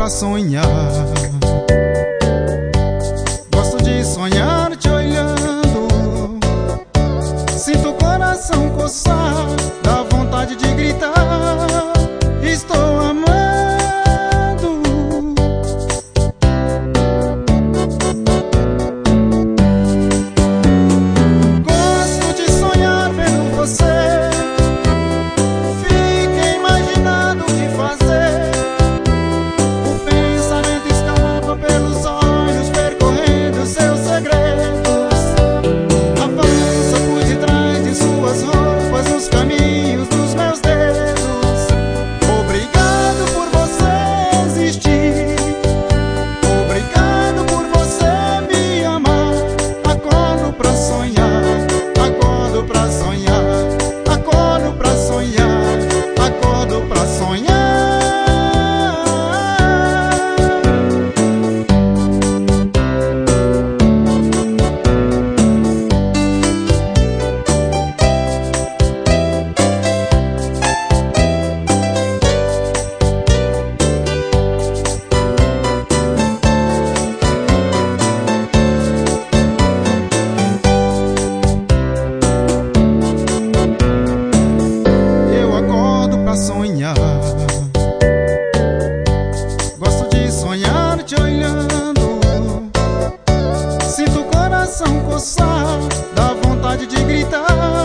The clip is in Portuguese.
pra sonhar. Gosto de sonhar te olhando. Sinto o coração coçar, dá vontade de gritar. Estou amando. Gosto de sonhar vendo você. Fica imaginando o que fazer. O pensamento escapa pelos olhos, percorrendo seus segredos. Avança por detrás de suas roupas, nos caminhos dos meus dedos. Obrigado por você existir. Obrigado por você me amar. Acordo pra sonhar, acordo pra sonhar, acordo pra sonhar, acordo pra sonhar. Eu acordo pra sonhar. Gosto de sonhar te olhando. Sinto o coração coçar, dá vontade de gritar.